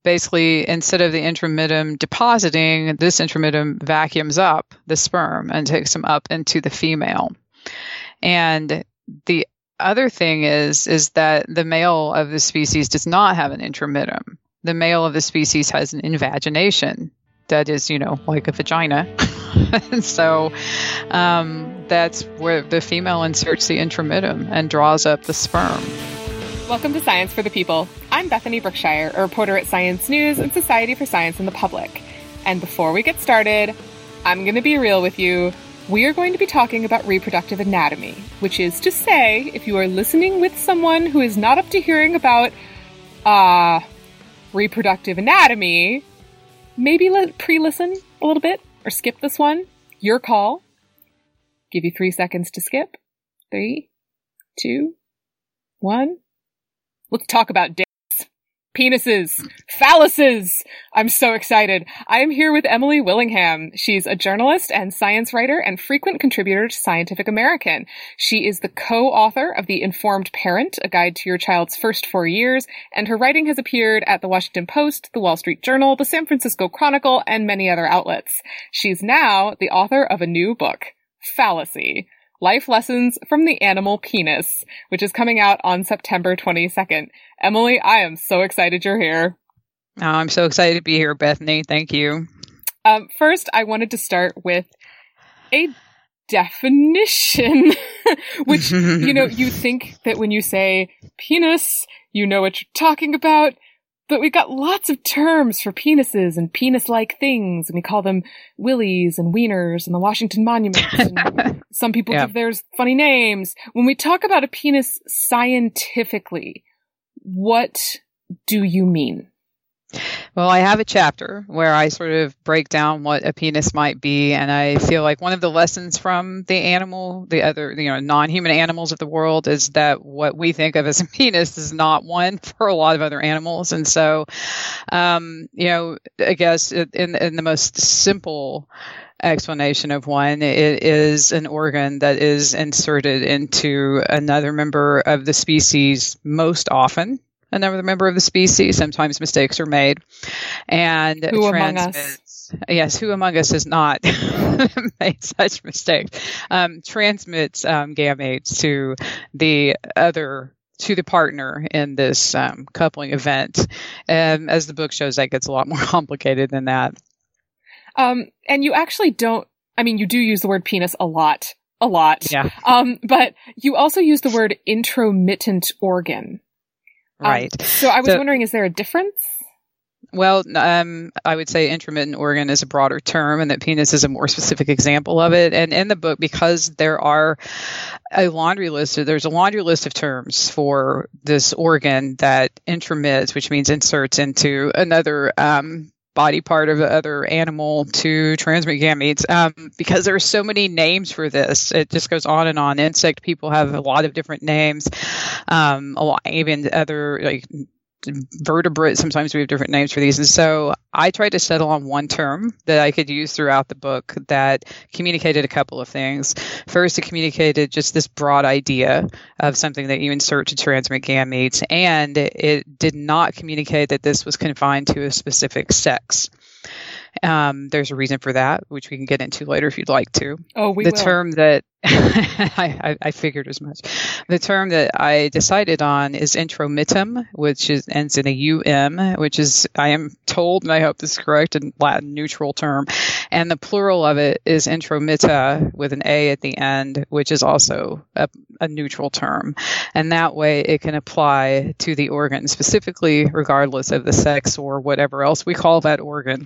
basically, instead of the intromitum depositing, this intromitum vacuums up the sperm and takes them up into the female. And the other thing is that the male of the species does not have an intromitum. The male of the species has an invagination that is, like a vagina. And so that's where the female inserts the intromitum and draws up the sperm. Welcome to Science for the People. I'm Bethany Brookshire, a reporter at Science News and Society for Science and the Public. And before we get started, I'm going to be real with you. We are going to be talking about reproductive anatomy, which is to say, if you are listening with someone who is not up to hearing about reproductive anatomy, maybe pre-listen a little bit or skip this one. Your call. Give you 3 seconds to skip. 3, 2, 1. Let's talk about dicks, penises, phalluses. I'm so excited. I am here with Emily Willingham. She's a journalist and science writer and frequent contributor to Scientific American. She is the co-author of The Informed Parent, A Guide to Your Child's First 4 Years, and her writing has appeared at The Washington Post, The Wall Street Journal, The San Francisco Chronicle, and many other outlets. She's now the author of a new book, Phallusy: Life Lessons from the Animal Penis, which is coming out on September 22nd. Emily, I am so excited you're here. Oh, I'm so excited to be here, Bethany. Thank you. First, I wanted to start with a definition, which, you think that when you say penis, you know what you're talking about. But we've got lots of terms for penises and penis-like things, and we call them willies and wieners and the Washington Monument. And some people give theirs funny names. When we talk about a penis scientifically, what do you mean? Well, I have a chapter where I sort of break down what a penis might be, and I feel like one of the lessons from the other, non-human animals of the world is that what we think of as a penis is not one for a lot of other animals. And so, I guess in the most simple explanation of one, it is an organ that is inserted into another member of the species, most often another member of the species. Sometimes mistakes are made. And who among us? Yes, who among us has not made such mistakes? Transmits gametes to the partner in this coupling event. As the book shows, that gets a lot more complicated than that. And you actually you do use the word penis a lot. Yeah. But you also use the word intromittent organ. Right. So I was wondering, is there a difference? Well, I would say intromittent organ is a broader term, and that penis is a more specific example of it. And in the book, because there's a laundry list of terms for this organ that intromits, which means inserts into another body part of the other animal to transmit gametes. Because there are so many names for this, it just goes on and on. Insect people have a lot of different names. Even other vertebrates, sometimes we have different names for these. And so I tried to settle on one term that I could use throughout the book that communicated a couple of things. First, it communicated just this broad idea of something that you insert to transmit gametes, and it did not communicate that this was confined to a specific sex. There's a reason for that, which we can get into later if you'd like to. Oh, we will. The term that I figured as much. The term that I decided on is intromittum, which ends in a um, which is, I am told, and I hope this is correct, a Latin neutral term. And the plural of it is intromitta with an a at the end, which is also a neutral term. And that way it can apply to the organ specifically, regardless of the sex or whatever else we call that organ.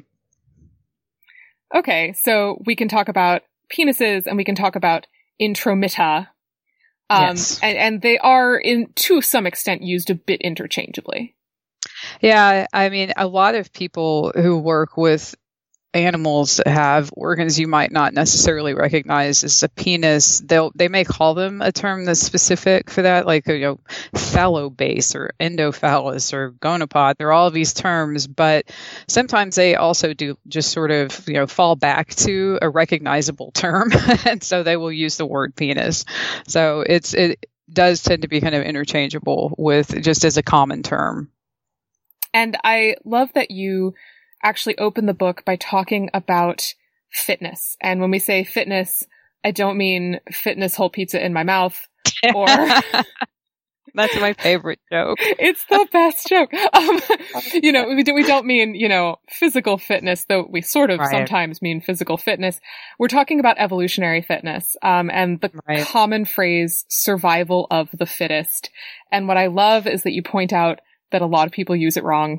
Okay, so we can talk about penises and we can talk about intromitta. Yes. And they are, to some extent, used a bit interchangeably. Yeah, I mean, a lot of people who work with animals have organs you might not necessarily recognize as a penis. They may call them a term that's specific for that, like phallobase or endophallus or gonopod. They're all of these terms, but sometimes they also do just sort of fall back to a recognizable term, and so they will use the word penis. So it does tend to be kind of interchangeable with just as a common term. And I love that you actually open the book by talking about fitness. And when we say fitness, I don't mean fitness whole pizza in my mouth or... That's my favorite joke. It's the best joke. We don't mean, physical fitness, though we sort of sometimes mean physical fitness. We're talking about evolutionary fitness, and the common phrase survival of the fittest. And what I love is that you point out that a lot of people use it wrong.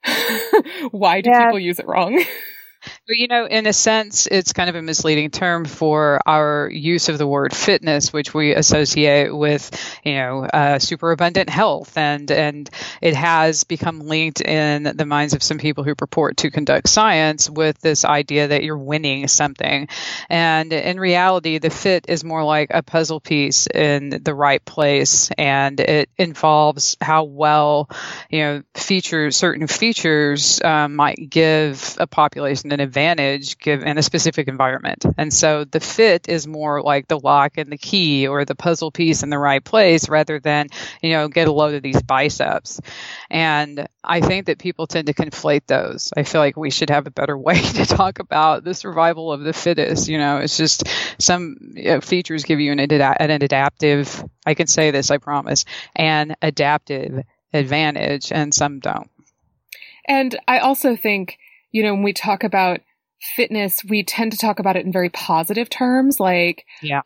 Why do people use it wrong? But, in a sense, it's kind of a misleading term for our use of the word fitness, which we associate with, superabundant health. And it has become linked in the minds of some people who purport to conduct science with this idea that you're winning something. And in reality, the fit is more like a puzzle piece in the right place. And it involves how well, certain features might give a population an advantage in a specific environment. And so the fit is more like the lock and the key or the puzzle piece in the right place rather than, get a load of these biceps. And I think that people tend to conflate those. I feel like we should have a better way to talk about the survival of the fittest. It's just some features give you an adaptive, I can say this, I promise, an adaptive advantage, and some don't. And I also think, when we talk about fitness, we tend to talk about it in very positive terms, like,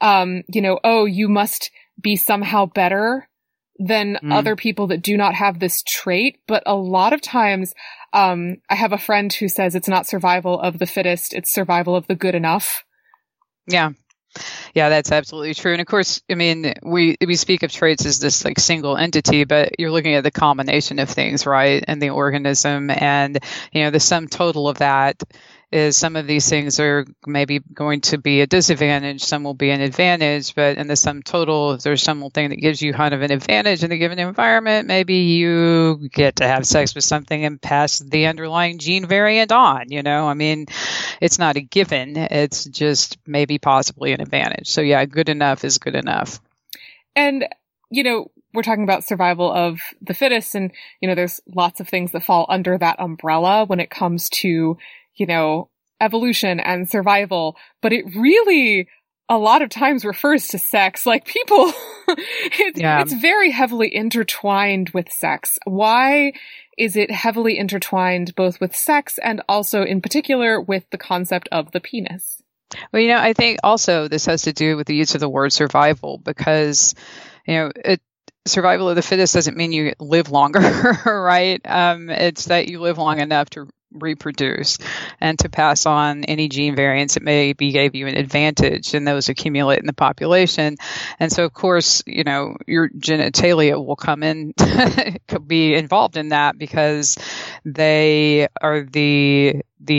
you must be somehow better than other people that do not have this trait. But a lot of times, I have a friend who says it's not survival of the fittest, it's survival of the good enough. Yeah. Yeah, that's absolutely true. And of course, we speak of traits as this like single entity, but you're looking at the combination of things, right? And the organism, and, the sum total of that is some of these things are maybe going to be a disadvantage, some will be an advantage, but in the sum total, if there's something that gives you kind of an advantage in a given environment, maybe you get to have sex with something and pass the underlying gene variant on, it's not a given, it's just maybe possibly an advantage. So yeah, good enough is good enough. And, we're talking about survival of the fittest, and, there's lots of things that fall under that umbrella when it comes to evolution and survival, but it really a lot of times refers to sex. Like people, it's very heavily intertwined with sex. Why is it heavily intertwined both with sex and also in particular with the concept of the penis? Well, I think also this has to do with the use of the word survival, because, survival of the fittest doesn't mean you live longer, right? It's that you live long enough to reproduce and to pass on any gene variants that maybe gave you an advantage, and those accumulate in the population. And so, of course, your genitalia will come in, could be involved in that because they are the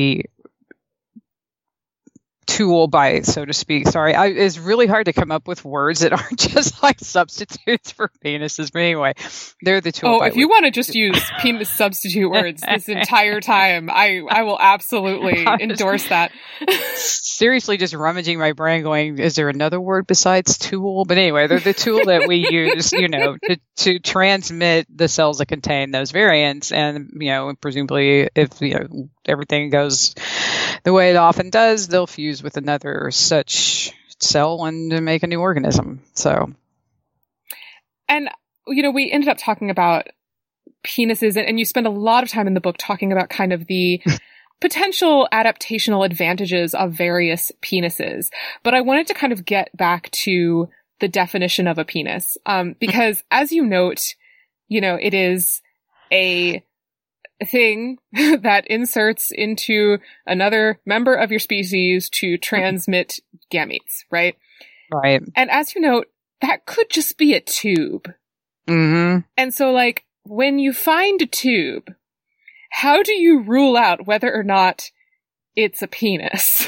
tool by, so to speak. Sorry, it's really hard to come up with words that aren't just like substitutes for penises. But anyway, they're the tool. Oh, if you want to just use penis substitute words this entire time, I will absolutely endorse that. Seriously, just rummaging my brain going, is there another word besides tool? But anyway, they're the tool that we use, to transmit the cells that contain those variants. And, presumably if, everything goes the way it often does, they'll fuse with another such cell and make a new organism. So, and we ended up talking about penises, and you spend a lot of time in the book talking about kind of the potential adaptational advantages of various penises. But I wanted to kind of get back to the definition of a penis, because as you note, it is a thing that inserts into another member of your species to transmit gametes, right? Right. And as you note, that could just be a tube. Mm-hmm. And so, like, when you find a tube, how do you rule out whether or not it's a penis?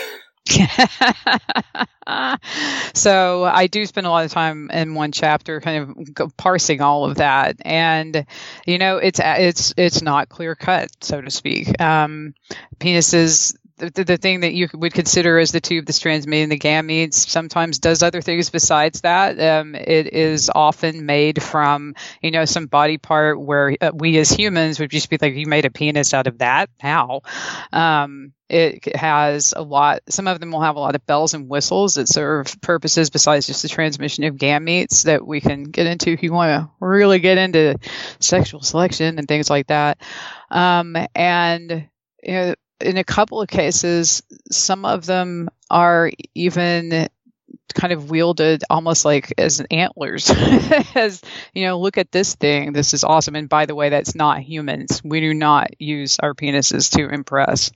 So I do spend a lot of time in one chapter kind of parsing all of that, and it's not clear cut, so to speak. Penises, the thing that you would consider as the tube that's transmitting the gametes sometimes does other things besides that. It is often made from, some body part where we as humans would just be like, you made a penis out of that? How? It has some of them will have a lot of bells and whistles that serve purposes besides just the transmission of gametes that we can get into if you want to really get into sexual selection and things like that. And in a couple of cases, some of them are even kind of wielded almost like as antlers. As, look at this thing. This is awesome. And by the way, that's not humans. We do not use our penises to impress.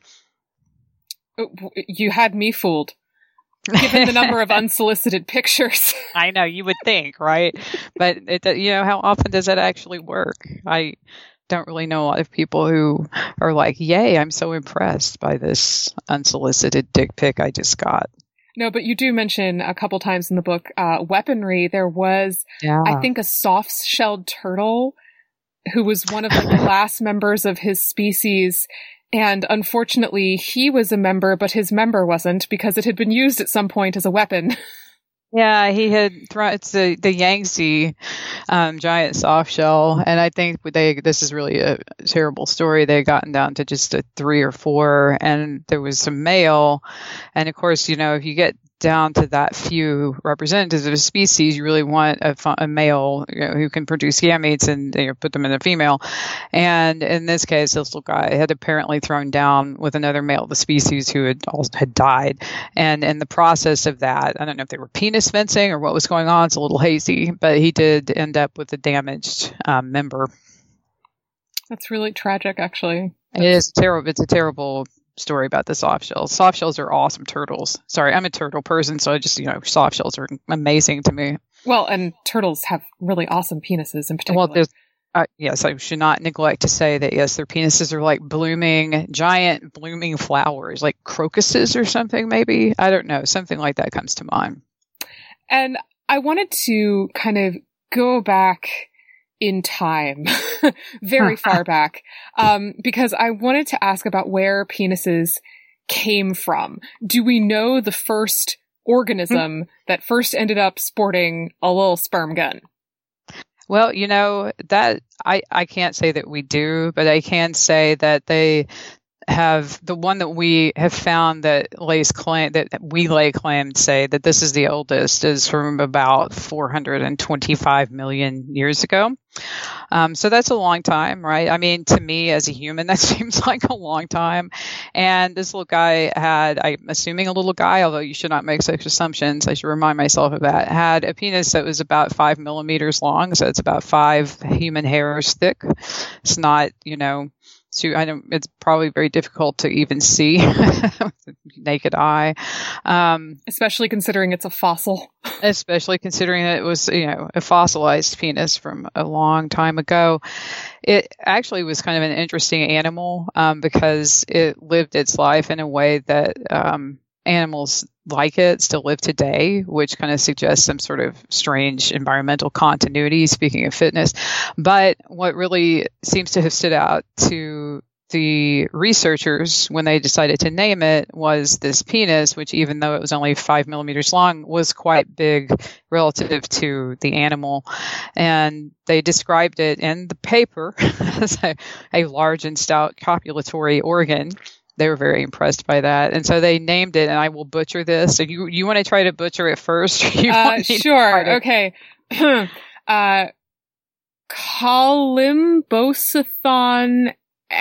You had me fooled, given the number of unsolicited pictures. I know, you would think, right? But how often does that actually work? I don't really know a lot of people who are like, yay, I'm so impressed by this unsolicited dick pic I just got. No, but you do mention a couple times in the book weaponry. There was, I think, a soft-shelled turtle who was one of the last members of his species. And unfortunately, he was a member, but his member wasn't, because it had been used at some point as a weapon. Yeah, he had thrown, it's the Yangtze giant soft shell. And I think this is really a terrible story. They had gotten down to just a 3 or 4, and there was some male. And of course, if you get down to that few representatives of a species, you really want a male who can produce gametes and put them in a female. And in this case, this little guy had apparently thrown down with another male of the species who had died. And in the process of that, I don't know if they were penis fencing or what was going on. It's a little hazy, but he did end up with a damaged member. That's really tragic, actually. It's a terrible story about the soft shells. Soft shells are awesome turtles. Sorry, I'm a turtle person, so I just, soft shells are amazing to me. Well, and turtles have really awesome penises in particular. Well, yes, I should not neglect to say that, yes, their penises are like giant blooming flowers, like crocuses or something, maybe. I don't know. Something like that comes to mind. And I wanted to kind of go back in time, very far back, because I wanted to ask about where penises came from. Do we know the first organism that first ended up sporting a little sperm gun? Well, that I can't say that we do, but I can say that they have the one that we have found that we lay claim to say that this is the oldest is from about 425 million years ago. So that's a long time, right? I mean, to me as a human, that seems like a long time. And this little guy I'm assuming a little guy, although you should not make such assumptions, I should remind myself of that, had a penis that was about 5 millimeters long. So it's about 5 human hairs thick. It's not, it's probably very difficult to even see with the naked eye. Especially considering it's a fossil. Especially considering that it was, a fossilized penis from a long time ago. It actually was kind of an interesting animal because it lived its life in a way that animals like it still live today, which kind of suggests some sort of strange environmental continuity, speaking of fitness. But what really seems to have stood out to the researchers when they decided to name it was this penis, which even though it was only 5 millimeters long, was quite big relative to the animal. And they described it in the paper as a large and stout copulatory organ. They were very impressed by that. And so they named it, and I will butcher this. So you want to try to butcher it first? Sure. Okay. Colymbosathon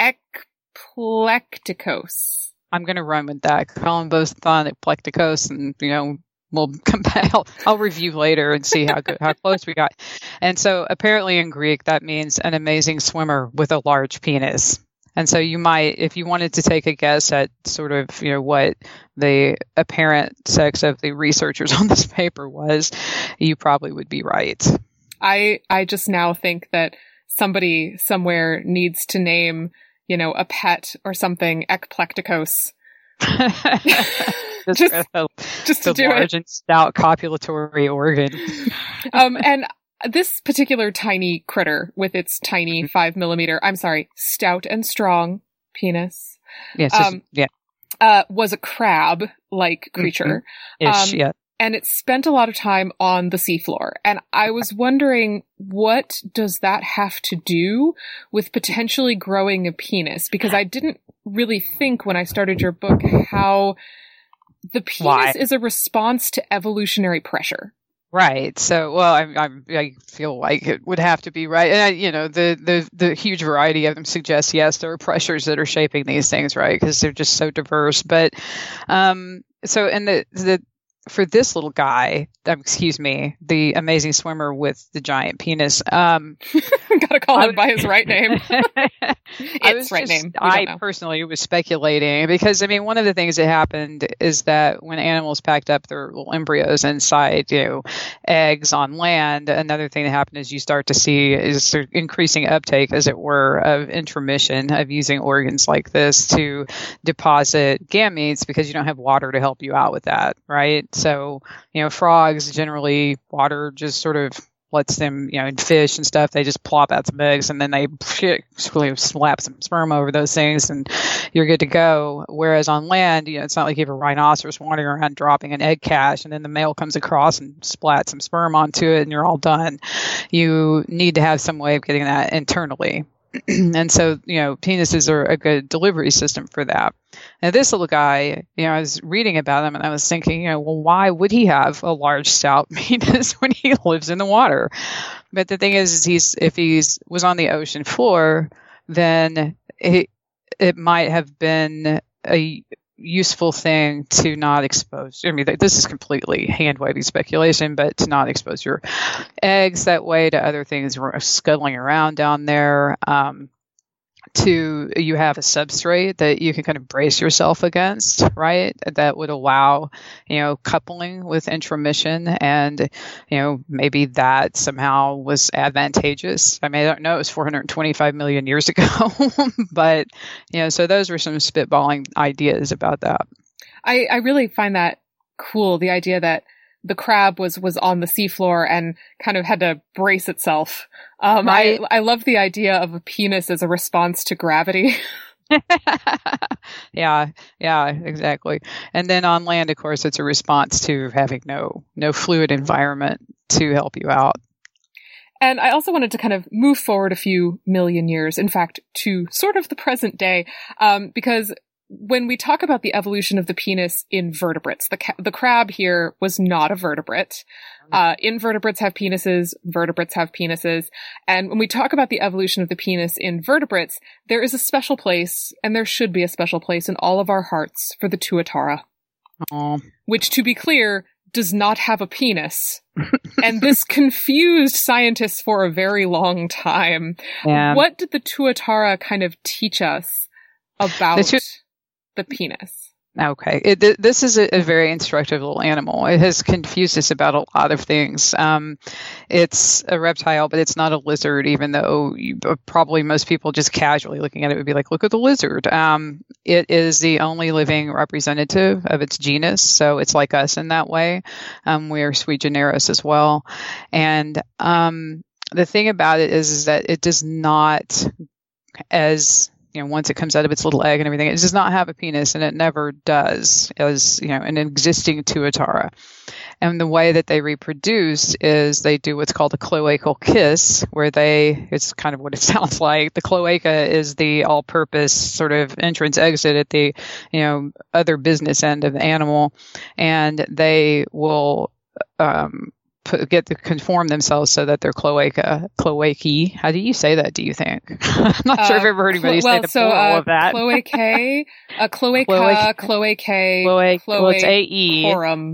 ekplecticos. I'm going to run with that. Colymbosathon ekplecticos, and, we'll compile. I'll review later and see how close we got. And so apparently in Greek, that means an amazing swimmer with a large penis. And so you might, if you wanted to take a guess at sort of, what the apparent sex of the researchers on this paper was, you probably would be right. I just now think that somebody somewhere needs to name, a pet or something ekplecticos. just to do large and stout copulatory organ. And this particular tiny critter with its tiny 5 millimeter, stout and strong penis. Yes. was a crab-like creature. Ish, yeah. And it spent a lot of time on the seafloor. And I was wondering, what does that have to do with potentially growing a penis? Because I didn't really think when I started your book how the penis is a response to evolutionary pressure. Right. So, well, I feel like it would have to be right. And, the huge variety of them suggests, yes, there are pressures that are shaping these things, right? Because they're just so diverse. But, so, and for this little guy, the amazing swimmer with the giant penis. Gotta call him by his right name. I personally was speculating because, one of the things that happened is that when animals packed up their little embryos inside, eggs on land, another thing that happened is you start to see is increasing uptake, as it were, of intromission, of using organs like this to deposit gametes because you don't have water to help you out with that, right? So, frogs generally, water just sort of lets them, and fish and stuff, they just plop out some eggs and then they slap some sperm over those things and you're good to go. Whereas on land, it's not like you have a rhinoceros wandering around dropping an egg cache and then the male comes across and splats some sperm onto it and you're all done. You need to have some way of getting that internally. And so, penises are a good delivery system for that. Now, this little guy, I was reading about him and I was thinking, well, why would he have a large stout penis when he lives in the water? But the thing is if he was on the ocean floor, then it might have been a useful thing to not expose. This is completely hand-wavy speculation, but to not expose your eggs that way to other things scuttling around down there. You have a substrate that you can kind of brace yourself against, right? That would allow, coupling with intromission and, maybe that somehow was advantageous. I don't know, it was 425 million years ago, but, so those were some spitballing ideas about that. I really find that cool, the idea that the crab was on the seafloor and kind of had to brace itself. Right. I love the idea of a penis as a response to gravity. Yeah, exactly. And then on land, of course, it's a response to having no fluid environment to help you out. And I also wanted to kind of move forward a few million years, in fact, to sort of the present day, because when we talk about the evolution of the penis in vertebrates, the crab here was not a vertebrate. Invertebrates have penises, vertebrates have penises. And when we talk about the evolution of the penis in vertebrates, there is a special place, and there should be a special place in all of our hearts for the tuatara. Aww. Which, to be clear, does not have a penis. And this confused scientists for a very long time. Yeah. What did the tuatara kind of teach us about the penis? Okay. This is a very instructive little animal. It has confused us about a lot of things. It's a reptile, but it's not a lizard, even though probably most people just casually looking at it would be like, look at the lizard. It is the only living representative of its genus, so it's like us in that way. We are sui generis as well. And the thing about it is that it does not, once it comes out of its little egg and everything, it does not have a penis, and it never does as, an existing tuatara. And the way that they reproduce is they do what's called a cloacal kiss, where it's kind of what it sounds like. The cloaca is the all-purpose sort of entrance-exit at the, other business end of the animal, and they will get to conform themselves so that they're cloacae. How do you say that, do you think? I'm not sure if I've ever heard anybody say the plural of that. Cloacae, cloaca, cloacae, well, it's A-E. Corum.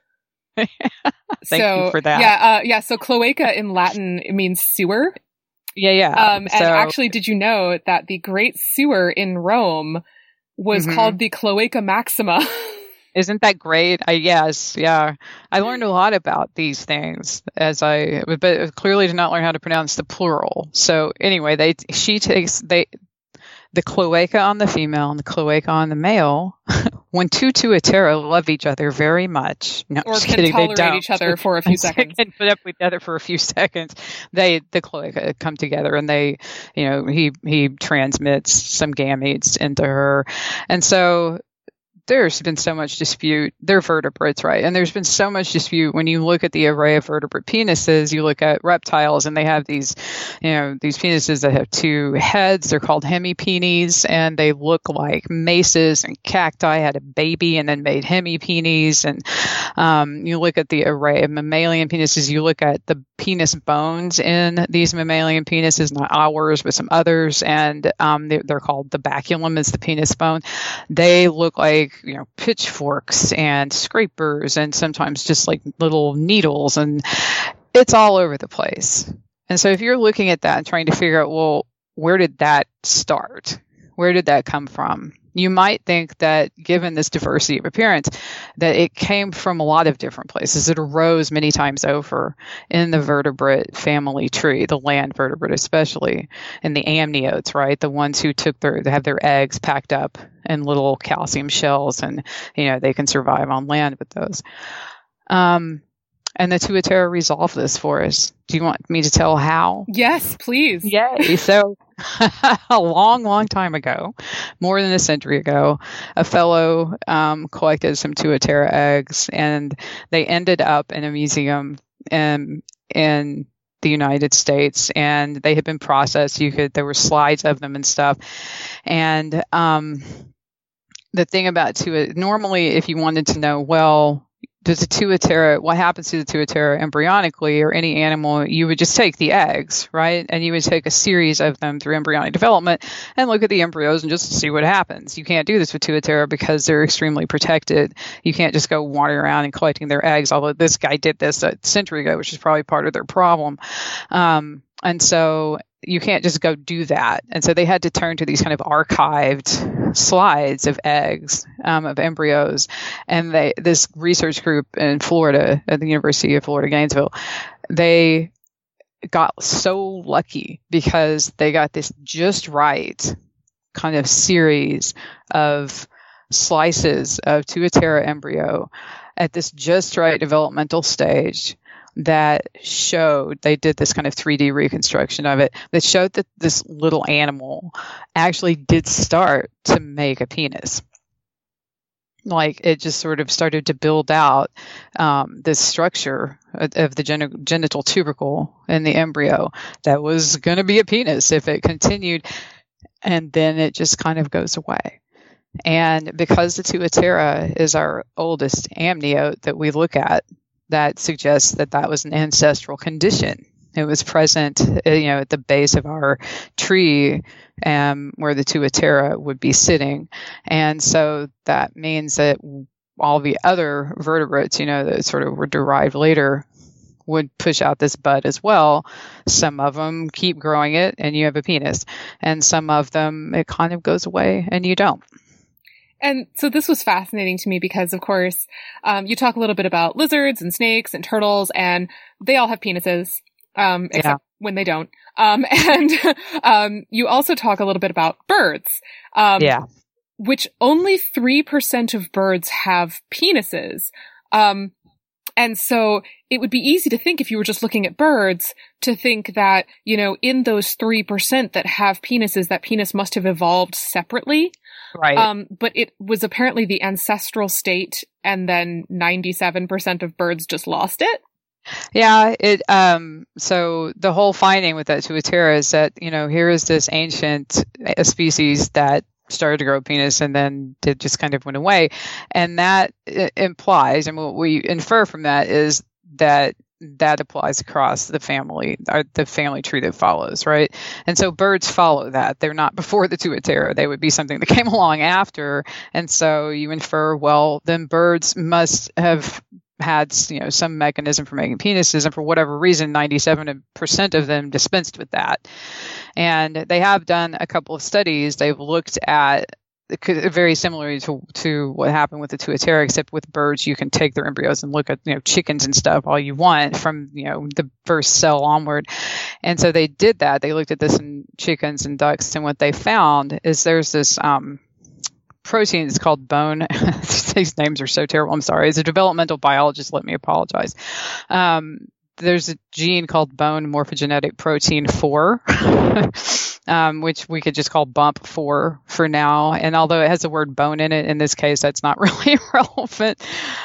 Thank you for that. Yeah. So cloaca in Latin, it means sewer. Yeah. And actually, did you know that the great sewer in Rome was called the Cloaca Maxima? Isn't that great? Yes. Yeah. I learned a lot about these things but clearly did not learn how to pronounce the plural. So anyway, the cloaca on the female and the cloaca on the male, when two tuatara love each other very much, or can tolerate each other for a few seconds, and put up with each other for a few seconds, the cloaca come together and they, he transmits some gametes into her, and so there's been so much dispute. They're vertebrates, right? And there's been so much dispute when you look at the array of vertebrate penises. You look at reptiles, and they have these, these penises that have two heads. They're called hemipenes, and they look like maces, and cacti had a baby and then made hemipenes. And you look at the array of mammalian penises. You look at the penis bones in these mammalian penises, not ours, but some others, and they're called the baculum is the penis bone. They look like, pitchforks and scrapers, and sometimes just like little needles, and it's all over the place. And so if you're looking at that and trying to figure out, well, where did that start? Where did that come from? You might think that given this diversity of appearance, that it came from a lot of different places. It arose many times over in the vertebrate family tree, the land vertebrate especially, and the amniotes, right? The ones who they have their eggs packed up in little calcium shells, and, they can survive on land with those. And the Tuatara resolved this for us. Do you want me to tell how? Yes, please. Yay. So a long, long time ago, more than a century ago, a fellow collected some Tuatara eggs, and they ended up in a museum in the United States, and they had been processed. There were slides of them and stuff. And the thing about normally, if you wanted to know, well, what happens to the Tuatara embryonically, or any animal, you would just take the eggs, right? And you would take a series of them through embryonic development and look at the embryos and just see what happens. You can't do this with Tuatara because they're extremely protected. You can't just go wandering around and collecting their eggs, although this guy did this a century ago, which is probably part of their problem. And so you can't just go do that. And so they had to turn to these kind of archived slides of eggs, of embryos. And this research group in Florida, at the University of Florida, Gainesville, they got so lucky because they got this just right kind of series of slices of Tuatara embryo at this just right developmental stage that showed, they did this kind of 3D reconstruction of it, that showed that this little animal actually did start to make a penis. Like, it just sort of started to build out this structure of the genital tubercle in the embryo that was going to be a penis if it continued, and then it just kind of goes away. And because the Tuatara is our oldest amniote that we look at, that suggests that was an ancestral condition. It was present, at the base of our tree, where the Tuatara would be sitting. And so that means that all the other vertebrates, that sort of were derived later, would push out this bud as well. Some of them keep growing it and you have a penis. And some of them, it kind of goes away and you don't. And so this was fascinating to me because, of course, you talk a little bit about lizards and snakes and turtles, and they all have penises, except when they don't. And you also talk a little bit about birds, which only 3% of birds have penises. And so it would be easy to think, if you were just looking at birds, to think that, in those 3% that have penises, that penis must have evolved separately. Right. But it was apparently the ancestral state, and then 97% of birds just lost it. Yeah. So the whole finding with that Tuatara is that, here is this ancient species that started to grow a penis and then it just kind of went away. And that implies, and what we infer from that is that applies across the family, or the family tree that follows, right? And so birds follow that. They're not before the Tuatara. They would be something that came along after. And so you infer, well, then birds must have had, some mechanism for making penises, and for whatever reason, 97% of them dispensed with that. And they have done a couple of studies. They've looked at, very similarly to what happened with the Tuatara, except with birds, you can take their embryos and look at, chickens and stuff all you want from, the first cell onward. And so they did that. They looked at this in chickens and ducks, and what they found is there's this protein. It's called bone. These names are so terrible. I'm sorry. As a developmental biologist, let me apologize. There's a gene called bone morphogenetic protein 4 which we could just call bump for now. And although it has the word bone in it, in this case, that's not really relevant.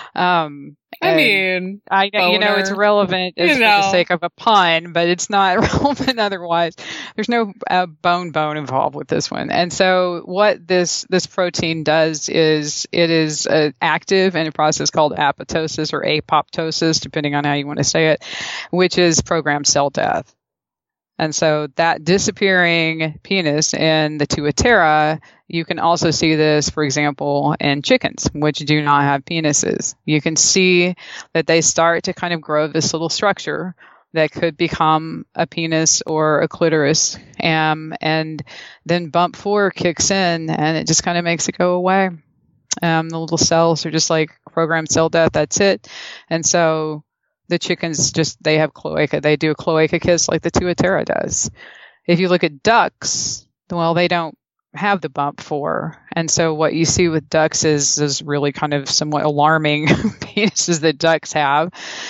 I mean, it's relevant for the sake of a pun, but it's not relevant otherwise. There's no bone involved with this one. And so what this protein does is it is active in a process called apoptosis or apoptosis, depending on how you want to say it, which is programmed cell death. And so that disappearing penis in the Tuatera, you can also see this, for example, in chickens, which do not have penises. You can see that they start to kind of grow this little structure that could become a penis or a clitoris. And then bump 4 kicks in and it just kind of makes it go away. The little cells are just like programmed cell death. That's it. And so the chickens they have cloaca. They do a cloaca kiss like the Tuatera does. If you look at ducks, well, they don't have the bump 4. And so what you see with ducks is really kind of somewhat alarming penises that ducks have.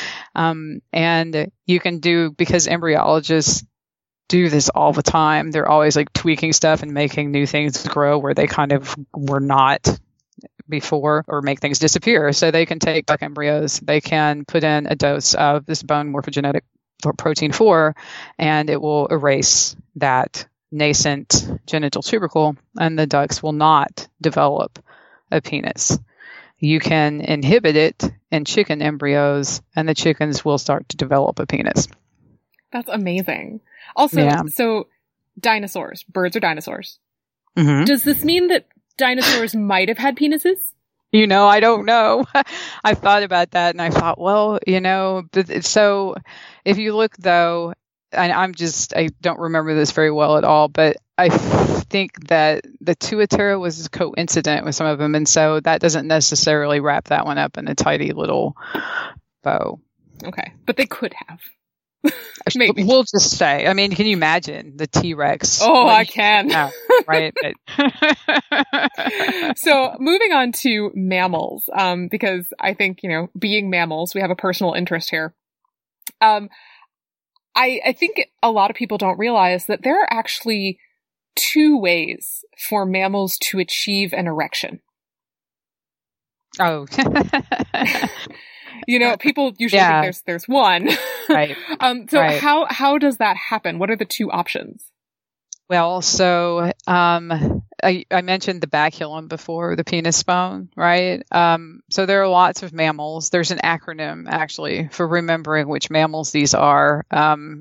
And you can because embryologists do this all the time. They're always like tweaking stuff and making new things grow where they kind of were not before, or make things disappear. So they can take duck embryos, they can put in a dose of this bone morphogenetic protein 4, and it will erase that nascent genital tubercle, and the ducks will not develop a penis. You can inhibit it in chicken embryos, and the chickens will start to develop a penis. That's amazing. Also, So dinosaurs, birds are dinosaurs. Mm-hmm. Does this mean that dinosaurs might have had penises? I don't know. I thought about that and I thought, well, so if you look though, and I don't remember this very well at all, but I think that the Tuatera was coincident with some of them. And so that doesn't necessarily wrap that one up in a tidy little bow. Okay. But they could have. Maybe. We'll just say, I mean, can you imagine the T-Rex? Oh, I can. Right. So moving on to mammals, because I think, being mammals, we have a personal interest here. I think a lot of people don't realize that there are actually 2 ways for mammals to achieve an erection. Oh. People usually think there's one. Right. Right. How does that happen? What are the 2 options? Well, so I mentioned the baculum before, the penis bone, right? So there are lots of mammals. There's an acronym actually for remembering which mammals these are. And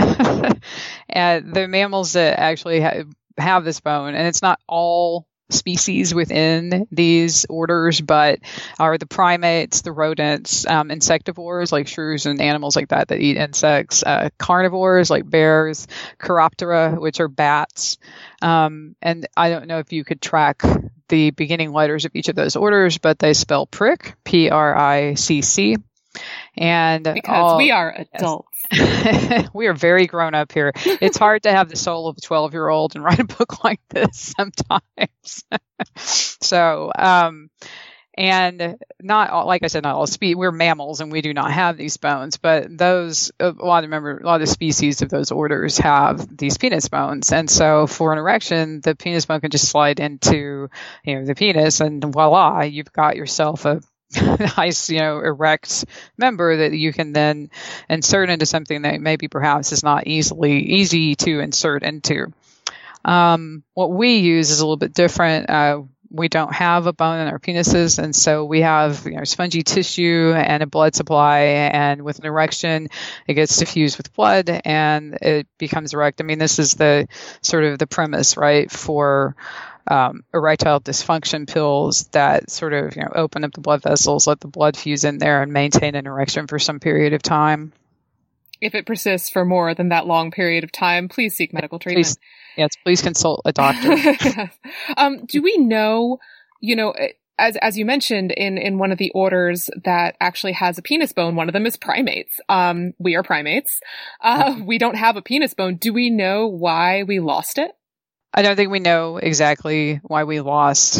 the mammals that actually have this bone, and it's not all species within these orders, but are the primates, the rodents, insectivores like shrews and animals like that eat insects, carnivores like bears, Chiroptera, which are bats. And I don't know if you could track the beginning letters of each of those orders, but they spell prick, P-R-I-C-C. And because we are adults. Yes. We are very grown up here. It's hard to have the soul of a 12-year-old and write a book like this sometimes. So, and not all, like I said, not all we're mammals and we do not have these bones, but a lot of species of those orders have these penis bones. And so for an erection, the penis bone can just slide into, the penis, and voila, you've got yourself a nice, erect member that you can then insert into something that maybe perhaps is not easy to insert into. What we use is a little bit different. We don't have a bone in our penises, and so we have spongy tissue and a blood supply, and with an erection it gets diffused with blood and it becomes erect. I mean, this is the sort of the premise, right, for erectile dysfunction pills that sort of open up the blood vessels, let the blood fuse in there, and maintain an erection for some period of time. If it persists for more than that long period of time, please seek medical treatment. Please consult a doctor. Do we know, as you mentioned in one of the orders that actually has a penis bone, one of them is primates. We are primates. We don't have a penis bone. Do we know why we lost it? I don't think we know exactly why we lost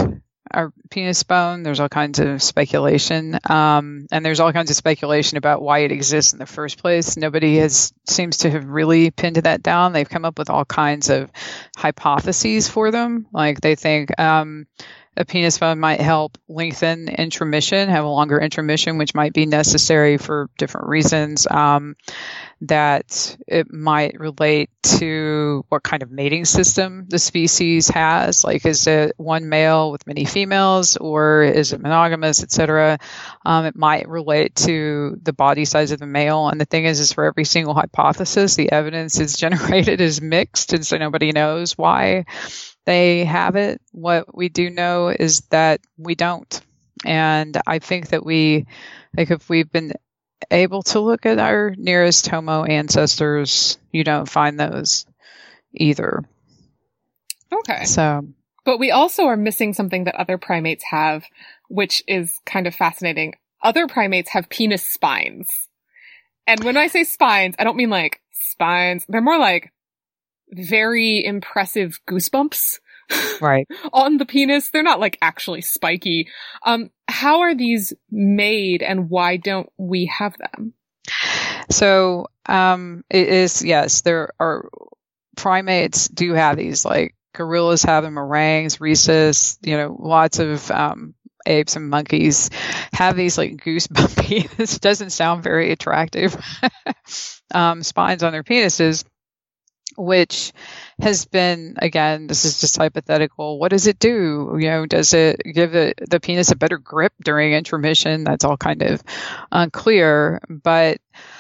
our penis bone. There's all kinds of speculation, and there's all kinds of speculation about why it exists in the first place. Nobody seems to have really pinned that down. They've come up with all kinds of hypotheses for them. Like they think a penis bone might help lengthen intromission, have a longer intromission, which might be necessary for different reasons. That it might relate to what kind of mating system the species has. Like, is it one male with many females, or is it monogamous, etc.? It might relate to the body size of the male. And the thing is for every single hypothesis, the evidence is generated as mixed, and so nobody knows why they have it. What we do know is that we don't. And I think that if we've been able to look at our nearest Homo ancestors, you don't find those either. Okay. So, but we also are missing something that other primates have, which is kind of fascinating. Other primates have penis spines. And when I say spines, I don't mean like spines. They're more like very impressive goosebumps. Right. On the penis. They're not like actually spiky. How are these made, and why don't we have them? So, it is, yes, there are primates do have these, like gorillas have them, orangs, rhesus, lots of, apes and monkeys have these like goosebumpy, this doesn't sound very attractive, spines on their penises, which has been, again, this is just hypothetical. What does it do? Does it give the penis a better grip during intermission? That's all kind of unclear, but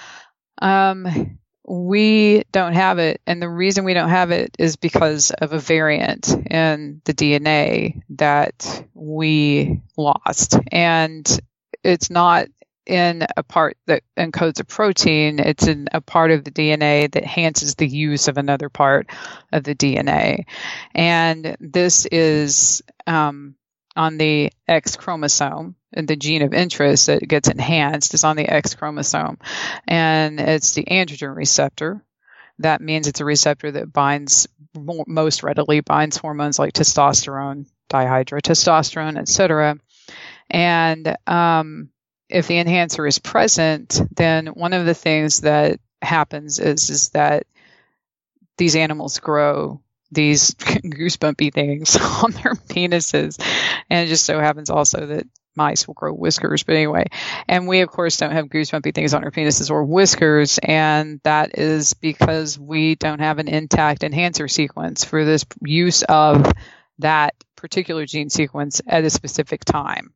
we don't have it. And the reason we don't have it is because of a variant in the DNA that we lost. And it's not in a part that encodes a protein, it's in a part of the DNA that enhances the use of another part of the DNA. And this is on the X chromosome, and the gene of interest that gets enhanced is on the X chromosome. And it's the androgen receptor. That means it's a receptor that most readily binds hormones like testosterone, dihydrotestosterone, etc. And if the enhancer is present, then one of the things that happens is that these animals grow these goosebumpy things on their penises. And it just so happens also that mice will grow whiskers. But anyway, and we, of course, don't have goosebumpy things on our penises or whiskers. And that is because we don't have an intact enhancer sequence for this use of that particular gene sequence at a specific time.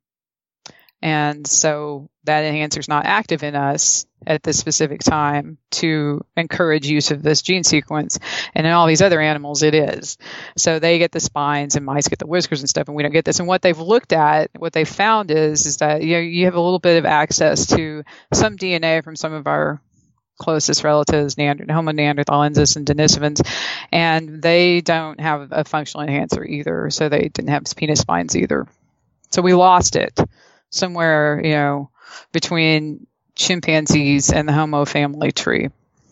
And so that enhancer is not active in us at this specific time to encourage use of this gene sequence. And in all these other animals, it is. So they get the spines and mice get the whiskers and stuff, and we don't get this. And what they've looked at, what they found is that you have a little bit of access to some DNA from some of our closest relatives, Homo neanderthalensis and denisovans, and they don't have a functional enhancer either. So they didn't have penis spines either. So we lost it somewhere, between chimpanzees and the Homo family tree.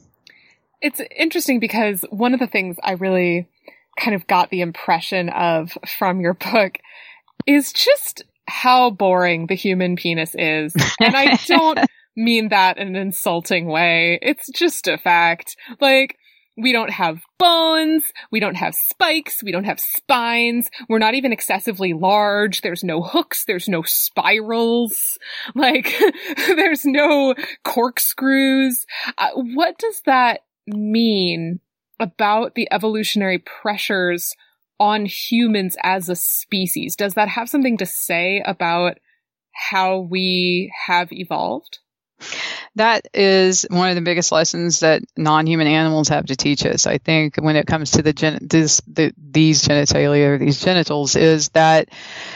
It's interesting because one of the things I really kind of got the impression of from your book is just how boring the human penis is. And I don't mean that in an insulting way. It's just a fact. Like, we don't have bones, we don't have spikes, we don't have spines, we're not even excessively large, there's no hooks, there's no spirals, like, there's no corkscrews. What does that mean about the evolutionary pressures on humans as a species? Does that have something to say about how we have evolved? That is one of the biggest lessons that non-human animals have to teach us, I think, when it comes to these genitalia or these genitals, is that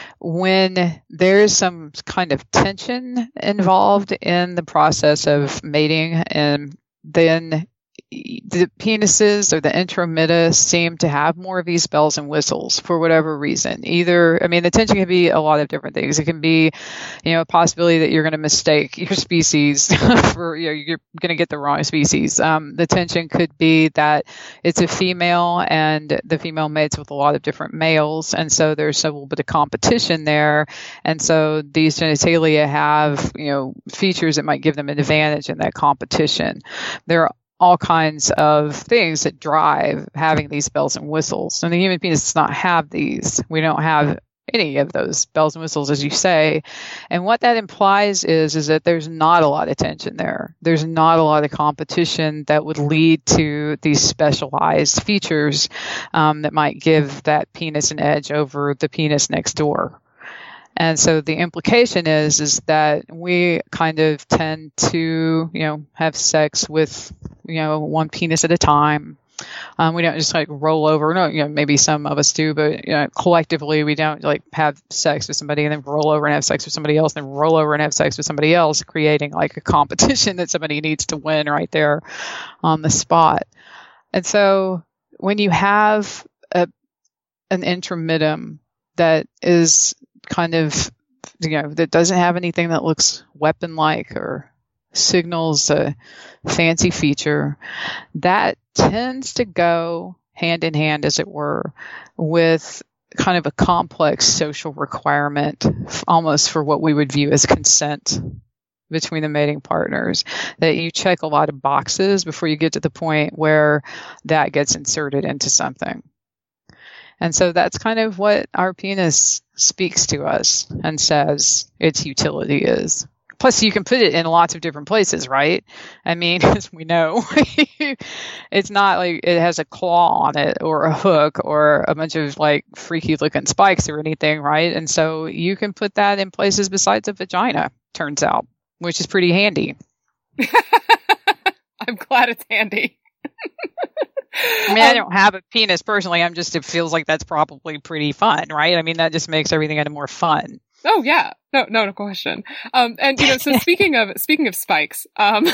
when there is some kind of tension involved in the process of mating, and then the penises or the intromita seem to have more of these bells and whistles for whatever reason. Either, I mean, the tension can be a lot of different things. It can be, a possibility that you're going to mistake your species for, you're going to get the wrong species. The tension could be that it's a female and the female mates with a lot of different males. And so there's a little bit of competition there. And so these genitalia have, features that might give them an advantage in that competition. There are all kinds of things that drive having these bells and whistles. And the human penis does not have these. We don't have any of those bells and whistles, as you say. And what that implies is that there's not a lot of tension there. There's not a lot of competition that would lead to these specialized features that might give that penis an edge over the penis next door. And so the implication is that we kind of tend to, have sex with, one penis at a time. We don't just like roll over. No, maybe some of us do, but collectively we don't like have sex with somebody and then roll over and have sex with somebody else, and then roll over and have sex with somebody else, creating like a competition that somebody needs to win right there on the spot. And so when you have an intromitum that is kind of, that doesn't have anything that looks weapon-like or signals a fancy feature, that tends to go hand in hand, as it were, with kind of a complex social requirement, almost for what we would view as consent between the mating partners, that you check a lot of boxes before you get to the point where that gets inserted into something. And so that's kind of what our penis speaks to us and says its utility is. Plus, you can put it in lots of different places, right? I mean, as we know, it's not like it has a claw on it or a hook or a bunch of like freaky looking spikes or anything, right? And so you can put that in places besides a vagina, turns out, which is pretty handy. I'm glad it's handy. I mean, I don't have a penis personally. it feels like that's probably pretty fun, right? I mean, that just makes everything kind of more fun. Oh yeah. No question. And so speaking of spikes,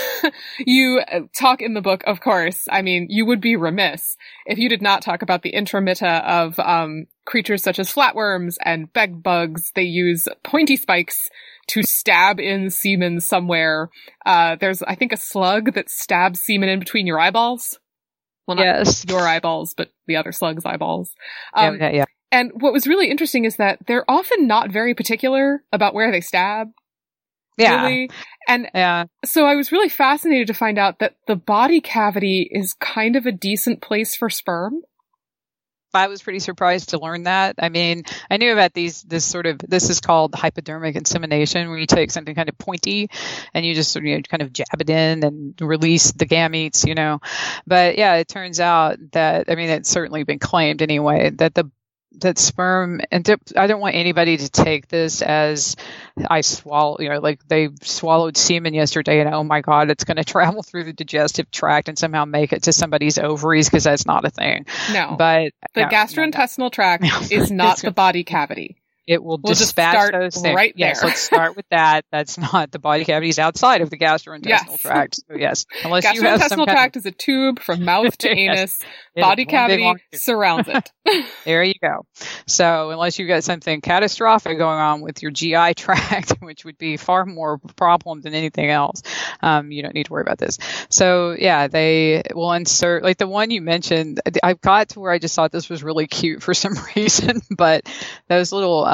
you talk in the book, of course, I mean, you would be remiss if you did not talk about the intromita of, creatures such as flatworms and bed bugs. They use pointy spikes to stab in semen somewhere. There's, I think, a slug that stabs semen in between your eyeballs. Well, not yes. Your eyeballs, but the other slug's eyeballs. Yeah. And what was really interesting is that they're often not very particular about where they stab. Yeah. Really. And so I was really fascinated to find out that the body cavity is kind of a decent place for sperm. I was pretty surprised to learn that. I mean, I knew about this is called hypodermic insemination, where you take something kind of pointy and you just kind of jab it in and release the gametes, But yeah, it turns out that, I mean, it's certainly been claimed anyway, that sperm, and I don't want anybody to take this as I swallow, like they swallowed semen yesterday and oh my God, it's going to travel through the digestive tract and somehow make it to somebody's ovaries, because that's not a thing. No. But the gastrointestinal tract is not the body cavity. It will dispatch those things. Right there. Yes, let's start with that. That's not the body cavity; is outside of the gastrointestinal tract. So yes, unless you have some gastrointestinal tract is a tube from mouth to anus. Body cavity surrounds it. There you go. So unless you've got something catastrophic going on with your GI tract, which would be far more problem than anything else, you don't need to worry about this. So yeah, they will insert, like the one you mentioned. I got to where I just thought this was really cute for some reason, but those little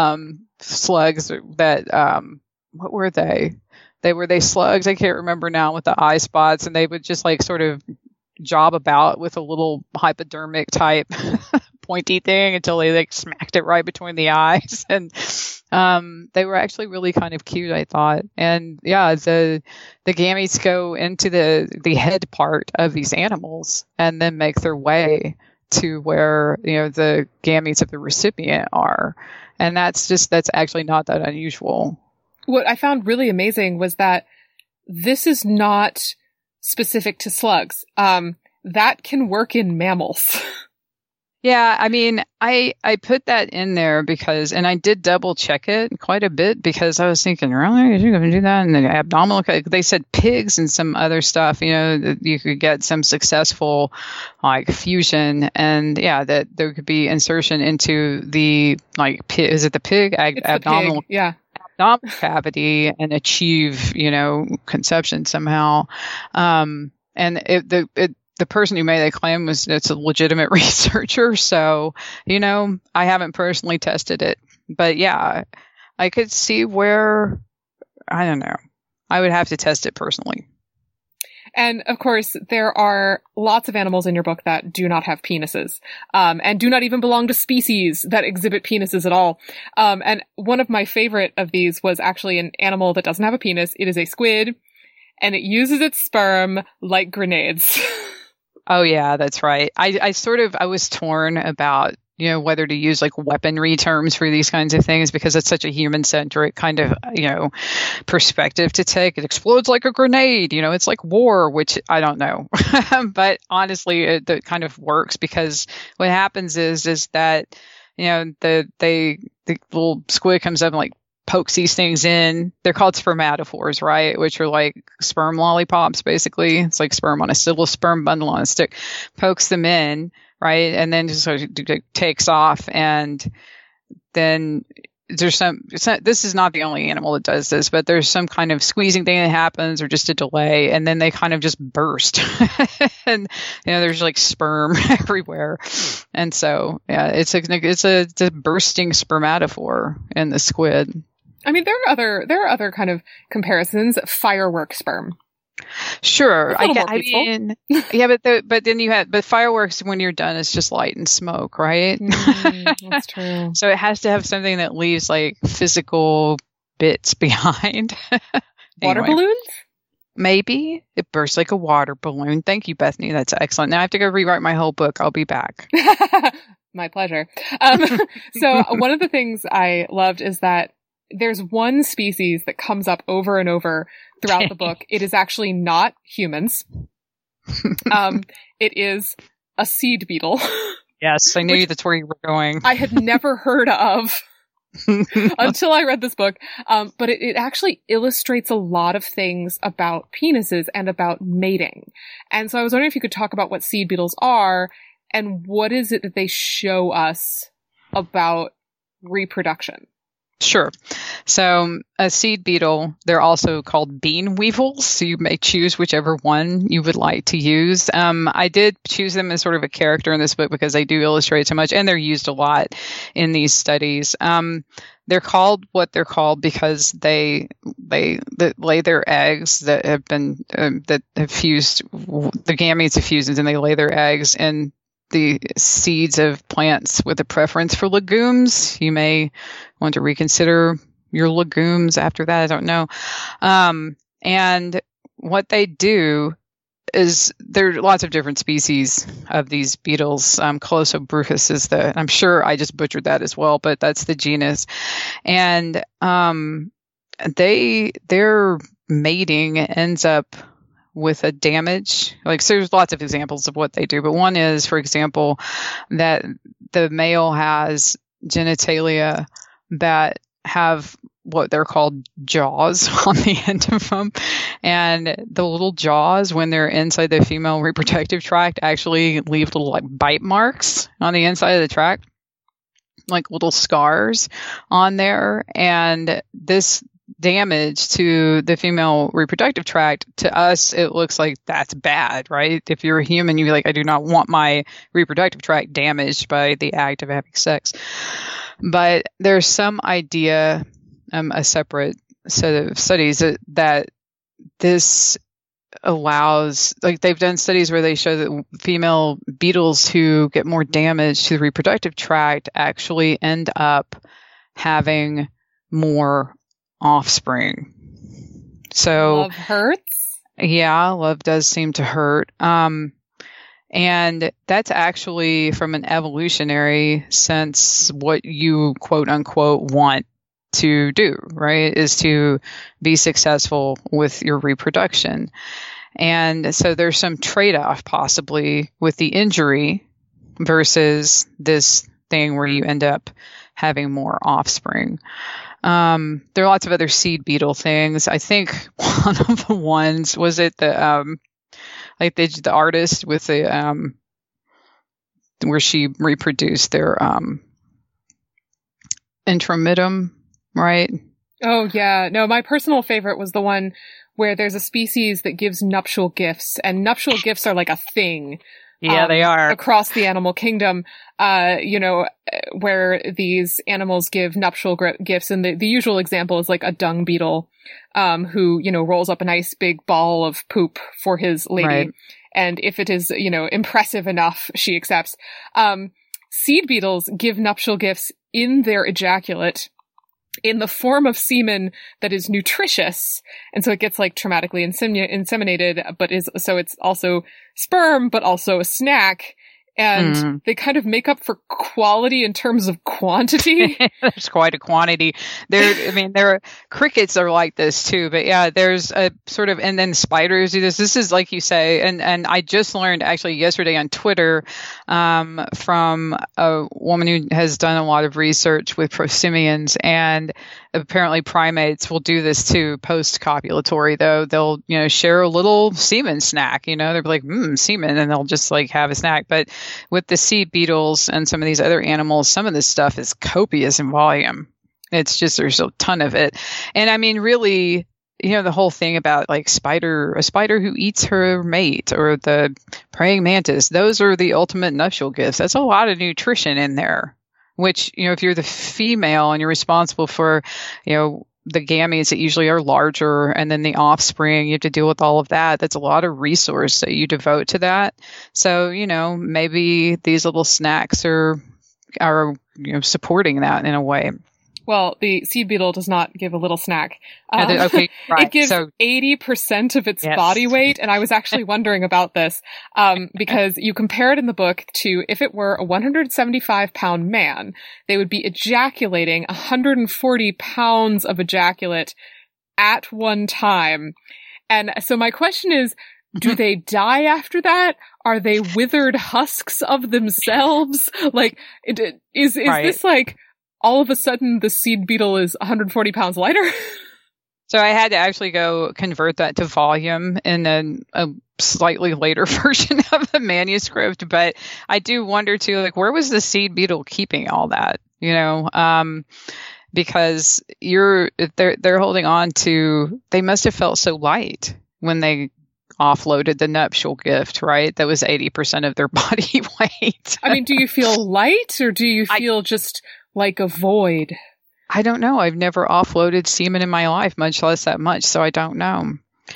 slugs that what were they? Were they slugs? I can't remember now, with the eye spots, and they would just like sort of job about with a little hypodermic type pointy thing until they like smacked it right between the eyes. And they were actually really kind of cute, I thought. And yeah, the gametes go into the head part of these animals and then make their way to where the gametes of the recipient are. And that's actually not that unusual. What I found really amazing was that this is not specific to slugs. That can work in mammals. Yeah, I mean, I put that in there because, and I did double check it quite a bit because I was thinking, really, you're going to do that? And the abdominal, they said pigs and some other stuff, that you could get some successful like fusion, and yeah, that there could be insertion into the like, is it the pig abdominal? Pig. Yeah. Abdominal cavity and achieve, conception somehow. And the person who made that claim it's a legitimate researcher. So, I haven't personally tested it, but yeah, I could see where, I don't know, I would have to test it personally. And of course, there are lots of animals in your book that do not have penises, and do not even belong to species that exhibit penises at all. And one of my favorite of these was actually an animal that doesn't have a penis. It is a squid, and it uses its sperm like grenades. Oh yeah, that's right. I was torn about, whether to use like weaponry terms for these kinds of things because it's such a human centric kind of, perspective to take. It explodes like a grenade, it's like war, which I don't know. But honestly, it kind of works because what happens is that, the little squid comes up and like pokes these things in. They're called spermatophores, right? Which are like sperm lollipops, basically. It's like sperm on a little sperm bundle on a stick. Pokes them in, right? And then just sort of takes off. And then there's this is not the only animal that does this, but there's some kind of squeezing thing that happens or just a delay. And then they kind of just burst. And, there's like sperm everywhere. And so, yeah, it's a bursting spermatophore in the squid. I mean, there are other kind of comparisons. Firework sperm. Sure, I mean, yeah, but then fireworks when you're done is just light and smoke, right? That's true. So it has to have something that leaves like physical bits behind. Water balloons? Maybe it bursts like a water balloon. Thank you, Bethany. That's excellent. Now I have to go rewrite my whole book. I'll be back. My pleasure. So one of the things I loved is that there's one species that comes up over and over throughout the book. It is actually not humans. It is a seed beetle. Yes, I knew that's where you were going. I had never heard of until I read this book. But it actually illustrates a lot of things about penises and about mating. And so I was wondering if you could talk about what seed beetles are and what is it that they show us about reproduction. Sure. So a seed beetle, they're also called bean weevils. So you may choose whichever one you would like to use. I did choose them as sort of a character in this book because they do illustrate so much and they're used a lot in these studies. They're called what they're called because they lay their eggs that have been, that have fused, the gametes have fused and they lay their eggs in the seeds of plants with a preference for legumes. You may want to reconsider your legumes after that. I don't know. And what they do is there are lots of different species of these beetles. Colosobruchus is I'm sure I just butchered that as well, but that's the genus. And their mating ends up with a damage. Like, so there's lots of examples of what they do, but one is, for example, that the male has genitalia that have what they're called jaws on the end of them. And the little jaws, when they're inside the female reproductive tract, actually leave little like bite marks on the inside of the tract, like little scars on there. And this damage to the female reproductive tract, to us, it looks like that's bad, right? If you're a human, you'd be like, I do not want my reproductive tract damaged by the act of having sex. But there's some idea, a separate set of studies that this allows, like they've done studies where they show that female beetles who get more damage to the reproductive tract actually end up having more offspring. So love hurts. Yeah, love does seem to hurt. And that's actually, from an evolutionary sense, what you quote unquote want to do, right? Is to be successful with your reproduction. And so there's some trade-off possibly with the injury, versus this thing where you end up having more offspring. There are lots of other seed beetle things. I think one of the ones was it the the artist with the where she reproduced their intromitum, right? Oh yeah, no, my personal favorite was the one where there's a species that gives nuptial gifts, and nuptial gifts are like a thing. Yeah, they are. Across the animal kingdom, where these animals give nuptial gifts. And the usual example is like a dung beetle, who, rolls up a nice big ball of poop for his lady. Right. And if it is, impressive enough, she accepts. Seed beetles give nuptial gifts in their ejaculate in the form of semen that is nutritious. And so it gets like traumatically inseminated, so it's also sperm, but also a snack. And they kind of make up for quality in terms of quantity. There's quite a quantity. Crickets are like this too, but yeah, there's a sort of, and then spiders do this. This is like you say, and I just learned actually yesterday on Twitter, from a woman who has done a lot of research with prosimians, and apparently primates will do this too post-copulatory, though. They'll, share a little semen snack, they'll be like, semen, and they'll just like have a snack. But with the seed beetles and some of these other animals, some of this stuff is copious in volume. It's just, there's a ton of it. And I mean, really, the whole thing about like a spider who eats her mate, or the praying mantis, those are the ultimate nuptial gifts. That's a lot of nutrition in there, which, if you're the female and you're responsible for, the gametes that usually are larger, and then the offspring, you have to deal with all of that. That's a lot of resource that you devote to that. So, maybe these little snacks are supporting that in a way. Well, the seed beetle does not give a little snack. Okay, right. It gives 80% of its body weight. And I was actually wondering about this, because you compare it in the book to if it were a 175-pound man, they would be ejaculating 140 pounds of ejaculate at one time. And so my question is, do they die after that? Are they withered husks of themselves? Like, is right. This like, all of a sudden the seed beetle is 140 pounds lighter? So I had to actually go convert that to volume in a slightly later version of the manuscript. But I do wonder too, like, where was the seed beetle keeping all that? Because they're holding on to, they must have felt so light when they offloaded the nuptial gift, right? That was 80% of their body weight. I mean, do you feel light, or do you feel just like a void? I don't know. I've never offloaded semen in my life, much less that much, so I don't know.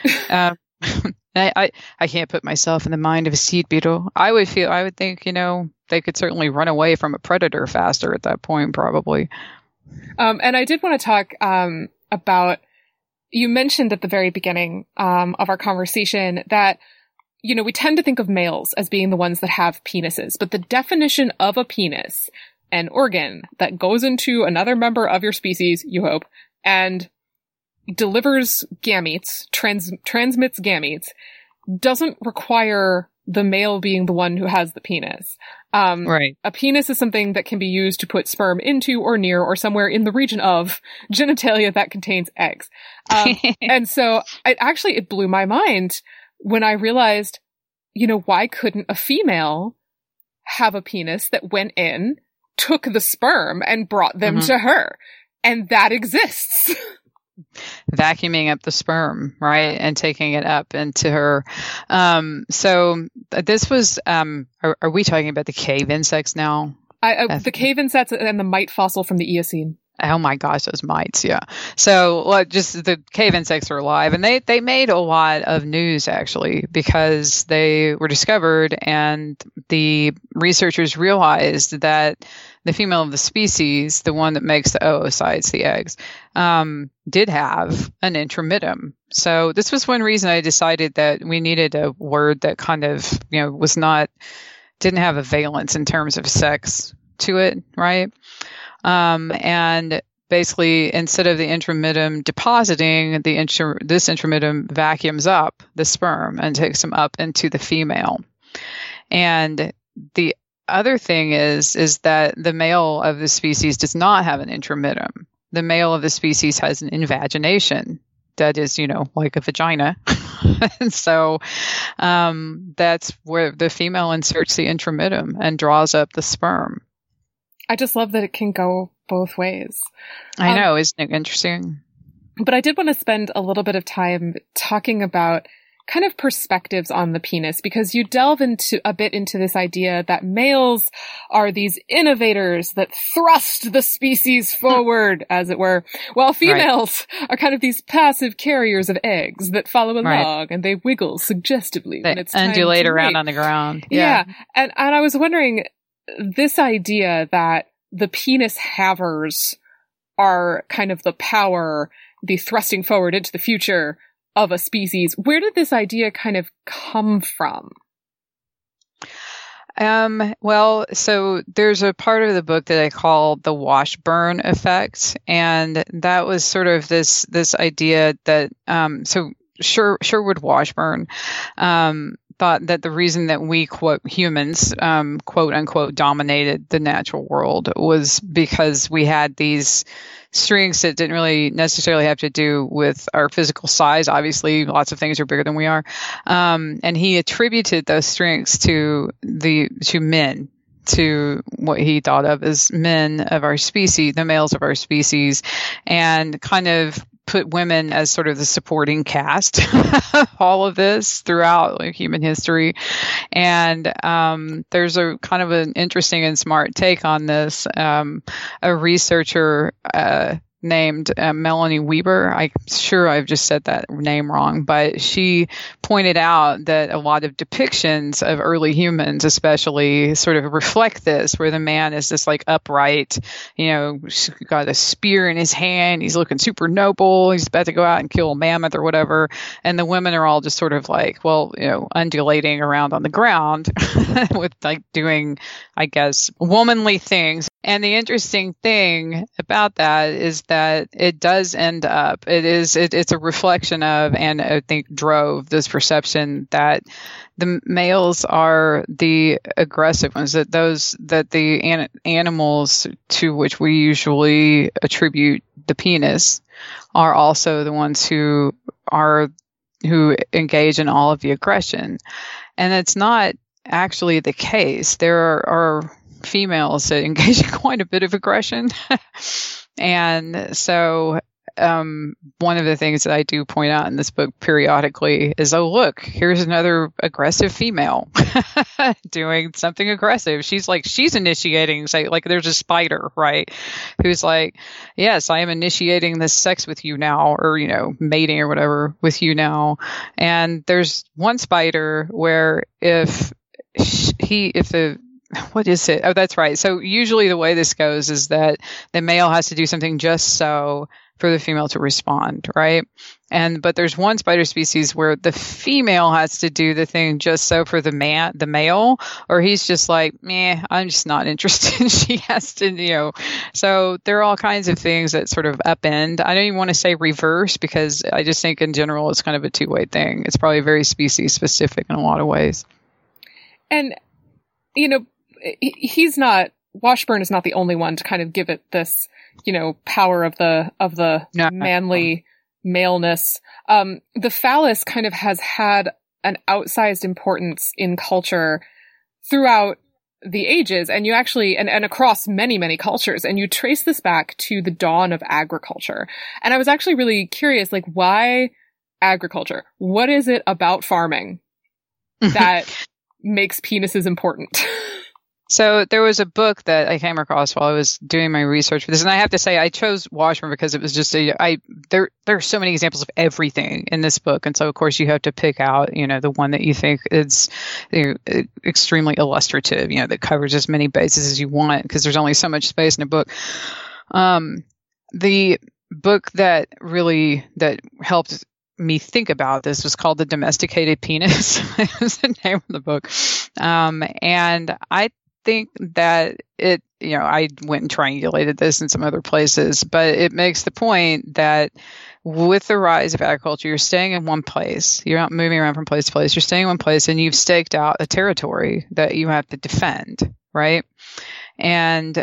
I can't put myself in the mind of a seed beetle. I would think, they could certainly run away from a predator faster at that point, probably. And I did want to talk about, you mentioned at the very beginning of our conversation that, we tend to think of males as being the ones that have penises, but the definition of a penis, an organ that goes into another member of your species, you hope, and delivers gametes, transmits gametes, doesn't require the male being the one who has the penis. Right. A penis is something that can be used to put sperm into or near or somewhere in the region of genitalia that contains eggs. And so it blew my mind when I realized, why couldn't a female have a penis that went in, took the sperm, and brought them to her? And that exists. Vacuuming up the sperm, right? And taking it up into her. So this was, are we talking about the cave insects now? The cave insects and the mite fossil from the Eocene. Oh my gosh, those mites, yeah. So just the cave insects are alive, and they made a lot of news actually, because they were discovered, and the researchers realized that the female of the species, the one that makes the oocytes, the eggs, did have an intromitum. So this was one reason I decided that we needed a word that kind of, didn't have a valence in terms of sex to it, right? And basically, instead of the intromitum depositing, this intromitum vacuums up the sperm and takes them up into the female. And the other thing is that the male of the species does not have an intromittum. The male of the species has an invagination. That is, like a vagina. And so that's where the female inserts the intromittum and draws up the sperm. I just love that it can go both ways. I know, isn't it interesting? But I did want to spend a little bit of time talking about kind of perspectives on the penis, because you delve a bit into this idea that males are these innovators that thrust the species forward, as it were, while females are kind of these passive carriers of eggs that follow along and they wiggle suggestively when it's time to undulate around mate. on the ground. Yeah. And I was wondering, this idea that the penis havers are kind of the power, the thrusting forward into the future of a species. Where did this idea kind of come from? Well, so there's a part of the book that I call the Washburn effect. And that was sort of this idea that, Sherwood Washburn, thought that the reason that we, quote, humans, quote unquote, dominated the natural world was because we had these strengths that didn't really necessarily have to do with our physical size. Obviously, lots of things are bigger than we are. And he attributed those strengths to men, to what he thought of as men of our species, the males of our species, and kind of put women as sort of the supporting cast of all of this throughout human history. And there's a kind of an interesting and smart take on this. A researcher named Melanie Weber. I'm sure I've just said that name wrong, but she pointed out that a lot of depictions of early humans especially sort of reflect this, where the man is this upright, got a spear in his hand, he's looking super noble, he's about to go out and kill a mammoth or whatever, and the women are all just sort of undulating around on the ground with doing, I guess, womanly things. And the interesting thing about that is that it does end up, it's a reflection of, and I think drove this perception that the males are the aggressive ones, that the animals to which we usually attribute the penis are also the ones who engage in all of the aggression. And it's not actually the case. There are females that engage in quite a bit of aggression. And so one of the things that I do point out in this book periodically is, oh, look, here's another aggressive female doing something aggressive. She's initiating, there's a spider, right? Who's like, yes, I am initiating this sex with you now, or, mating or whatever with you now. And there's one spider where what is it? Oh, that's right. So usually the way this goes is that the male has to do something just so for the female to respond, right? But there's one spider species where the female has to do the thing just so for the male, or he's just like, meh, I'm just not interested. She has to, So there are all kinds of things that sort of upend. I don't even want to say reverse, because I just think in general it's kind of a two-way thing. It's probably very species specific in a lot of ways. And, Washburn is not the only one to kind of give it this, power of the manly maleness. The phallus kind of has had an outsized importance in culture throughout the ages, and you actually, and across many, many cultures, and you trace this back to the dawn of agriculture. And I was actually really curious, why agriculture? What is it about farming that makes penises important? So there was a book that I came across while I was doing my research for this, and I have to say I chose Washburn because it was just there are so many examples of everything in this book, and so of course you have to pick out the one that you think is extremely illustrative, that covers as many bases as you want, because there's only so much space in a book. The book that helped me think about this was called The Domesticated Penis. That was the name of the book, and I think that I went and triangulated this in some other places, but it makes the point that with the rise of agriculture, you're staying in one place. You're not moving around from place to place. You're staying in one place, and you've staked out a territory that you have to defend, right? And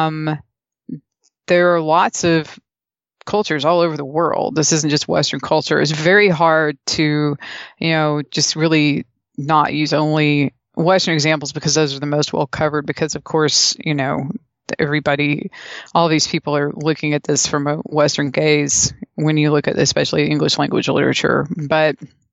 there are lots of cultures all over the world. This isn't just Western culture. It's very hard to, just really not use only Western examples because those are the most well covered because, of course, everybody, all these people are looking at this from a Western gaze when you look at especially English language literature. But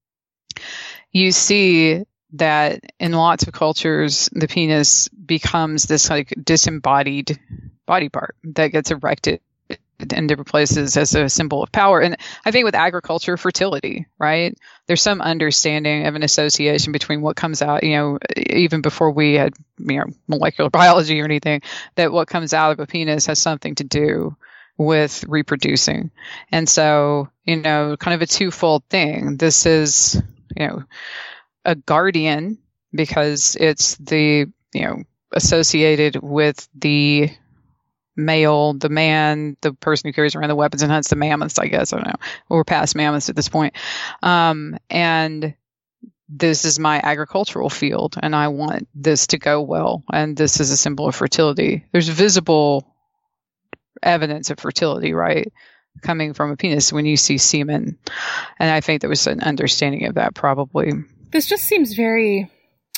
you see that in lots of cultures, the penis becomes this like disembodied body part that gets erected in different places as a symbol of power. And I think with agriculture, fertility, right? There's some understanding of an association between what comes out, even before we had, molecular biology or anything, that what comes out of a penis has something to do with reproducing. And so, kind of a twofold thing. This is, a guardian because it's the, associated with the male, the man, the person who carries around the weapons and hunts the mammoths, I guess. I don't know. We're past mammoths at this point. And this is my agricultural field, and I want this to go well. And this is a symbol of fertility. There's visible evidence of fertility, right? Coming from a penis when you see semen. And I think there was an understanding of that probably. This just seems very,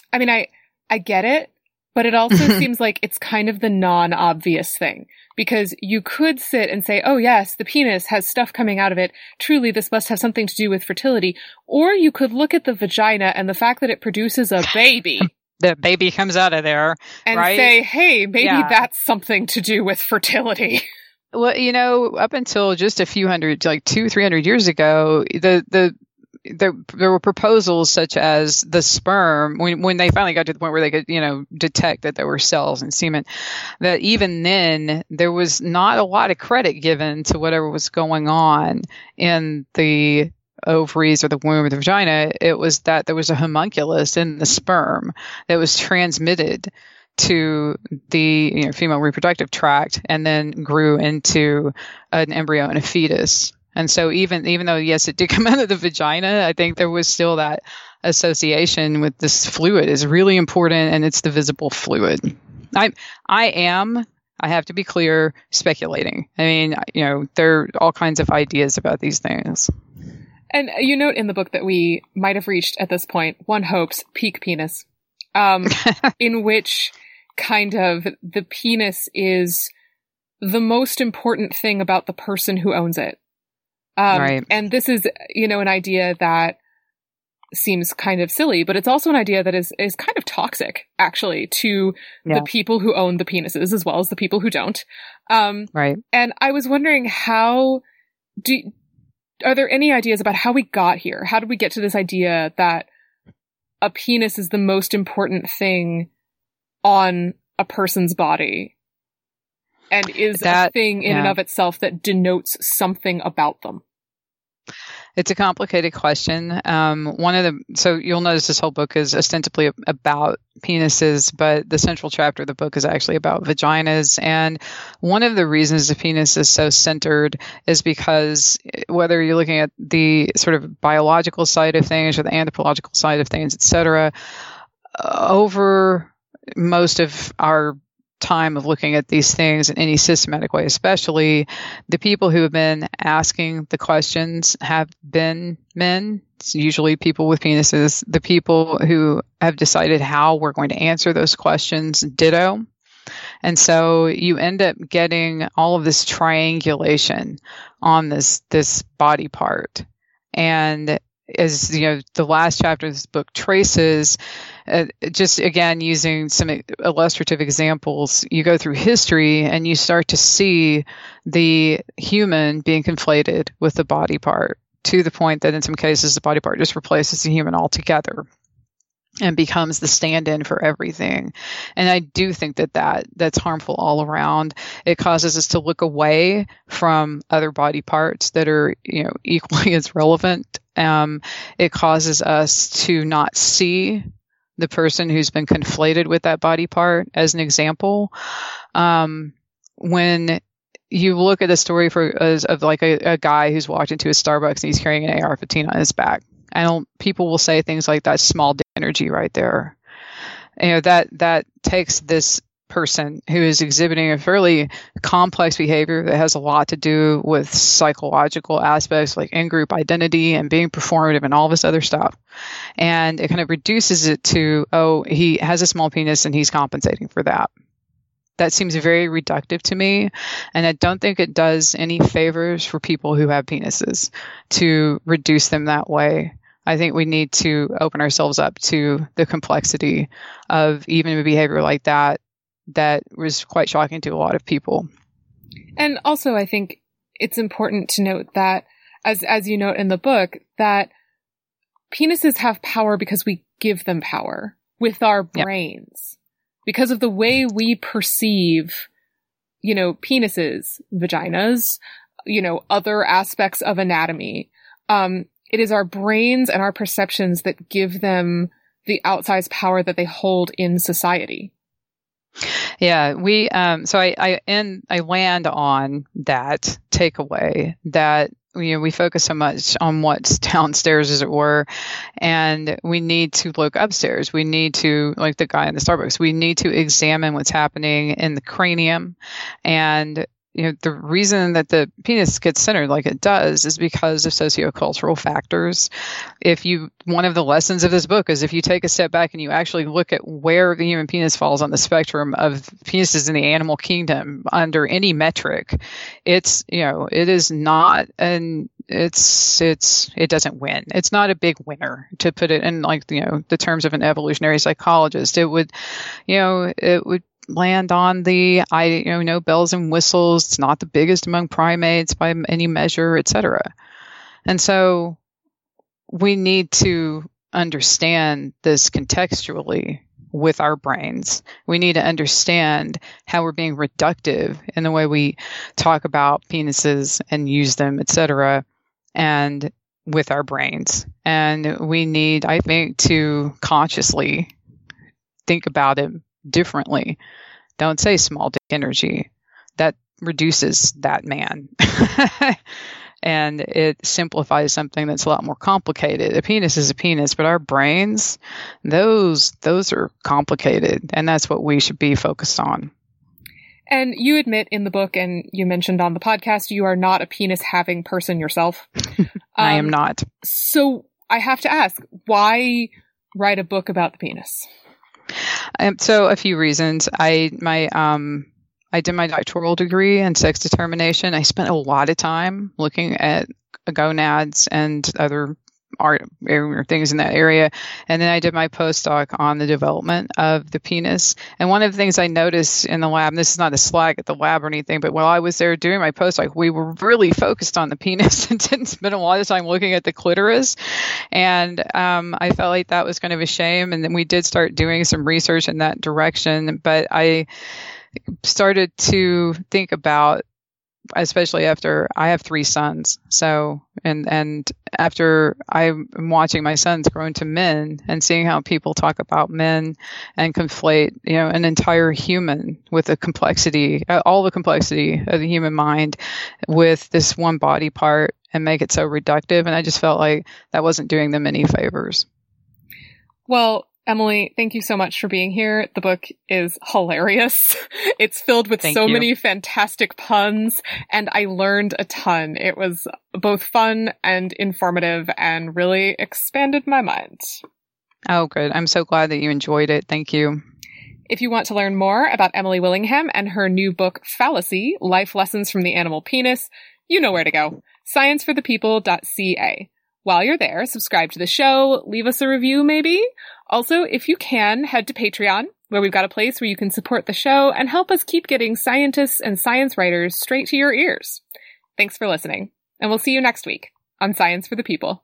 I get it. But it also seems like it's kind of the non-obvious thing, because you could sit and say, oh yes, the penis has stuff coming out of it. Truly, this must have something to do with fertility. Or you could look at the vagina and the fact that it produces a baby. The baby comes out of there. And right? say, hey, maybe that's something to do with fertility. Well, up until just a few hundred, like 200-300 years ago, there were proposals such as the sperm, when they finally got to the point where they could, detect that there were cells in semen, that even then there was not a lot of credit given to whatever was going on in the ovaries or the womb or the vagina. It was that there was a homunculus in the sperm that was transmitted to the female reproductive tract and then grew into an embryo and a fetus. And so even though, yes, it did come out of the vagina, I think there was still that association with this fluid is really important, and it's the visible fluid. I have to be clear, speculating. There are all kinds of ideas about these things. And you note in the book that we might have reached at this point, one hopes, peak penis, in which kind of the penis is the most important thing about the person who owns it. Right. And this is, an idea that seems kind of silly, but it's also an idea that is kind of toxic, actually, to the people who own the penises as well as the people who don't. Right. And I was wondering are there any ideas about how we got here? How did we get to this idea that a penis is the most important thing on a person's body and is a thing in and of itself that denotes something about them? It's a complicated question. So you'll notice this whole book is ostensibly about penises, but the central chapter of the book is actually about vaginas. And one of the reasons the penis is so centered is because whether you're looking at the sort of biological side of things or the anthropological side of things, et cetera, over most of our time of looking at these things in any systematic way, especially the people who have been asking the questions have been men. It's usually people with penises. The people who have decided how we're going to answer those questions, ditto. And so you end up getting all of this triangulation on this body part. And as the last chapter of this book traces, just again using some illustrative examples, you go through history and you start to see the human being conflated with the body part to the point that in some cases the body part just replaces the human altogether and becomes the stand-in for everything. And I do think that's harmful all around. It causes us to look away from other body parts that are, equally as relevant. It causes us to not see the person who's been conflated with that body part. As an example, when you look at a story of like a guy who's walked into a Starbucks and he's carrying an AR-15 on his back, people will say things like that's small dick energy right there. That takes this person who is exhibiting a fairly complex behavior that has a lot to do with psychological aspects like in-group identity and being performative and all this other stuff. And it kind of reduces it to, oh, he has a small penis and he's compensating for that. That seems very reductive to me, and I don't think it does any favors for people who have penises to reduce them that way. I think we need to open ourselves up to the complexity of even a behavior like that was quite shocking to a lot of people. And also, I think it's important to note that, as you note in the book, that penises have power because we give them power with our brains. Yep. Because of the way we perceive, penises, vaginas, other aspects of anatomy. It is our brains and our perceptions that give them the outsized power that they hold in society. Yeah, so I land on that takeaway that, we focus so much on what's downstairs, as it were, and we need to look upstairs. We need to, like the guy in the Starbucks, we need to examine what's happening in the cranium. And the reason that the penis gets centered like it does is because of sociocultural factors. One of the lessons of this book is if you take a step back and you actually look at where the human penis falls on the spectrum of penises in the animal kingdom under any metric, it is not, and it doesn't win. It's not a big winner, to put it in the terms of an evolutionary psychologist. It would land on no bells and whistles. It's not the biggest among primates by any measure, etc. And so we need to understand this contextually with our brains. We need to understand how we're being reductive in the way we talk about penises and use them, etc., and with our brains. And we need, I think, to consciously think about it differently. Don't say small dick energy. That reduces that man. And it simplifies something that's a lot more complicated. A penis is a penis, but our brains, those are complicated, and that's what we should be focused on. And you admit in the book, and you mentioned on the podcast, you are not a penis-having person yourself. I am not. So I have to ask, why write a book about the penis? So a few reasons. I did my doctoral degree in sex determination. I spent a lot of time looking at gonads and other art or things in that area. And then I did my postdoc on the development of the penis. And one of the things I noticed in the lab, and this is not a slag at the lab or anything, but while I was there doing my postdoc, we were really focused on the penis and didn't spend a lot of time looking at the clitoris. And I felt like that was kind of a shame. And then we did start doing some research in that direction. But I started to think about, especially after I have 3 sons. So, and after I'm watching my sons grow into men and seeing how people talk about men and conflate, an entire human with the complexity, all the complexity of the human mind with this one body part and make it so reductive. And I just felt like that wasn't doing them any favors. Well, Emily, thank you so much for being here. The book is hilarious. It's filled with many fantastic puns, and I learned a ton. It was both fun and informative and really expanded my mind. Oh, good. I'm so glad that you enjoyed it. Thank you. If you want to learn more about Emily Willingham and her new book, Phallacy, Life Lessons from the Animal Penis, you know where to go. scienceforthepeople.ca. While you're there, subscribe to the show, leave us a review maybe. Also, if you can, head to Patreon, where we've got a place where you can support the show and help us keep getting scientists and science writers straight to your ears. Thanks for listening, and we'll see you next week on Science for the People.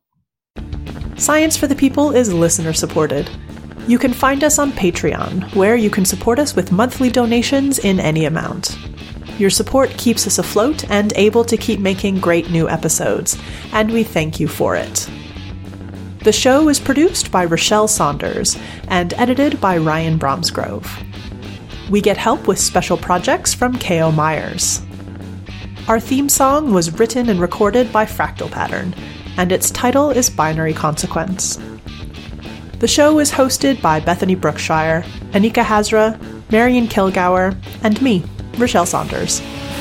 Science for the People is listener-supported. You can find us on Patreon, where you can support us with monthly donations in any amount. Your support keeps us afloat and able to keep making great new episodes, and we thank you for it. The show is produced by Rochelle Saunders and edited by Ryan Bromsgrove. We get help with special projects from K.O. Myers. Our theme song was written and recorded by Fractal Pattern, and its title is Binary Consequence. The show is hosted by Bethany Brookshire, Anika Hazra, Marion Kilgour, and me, Rochelle Saunders.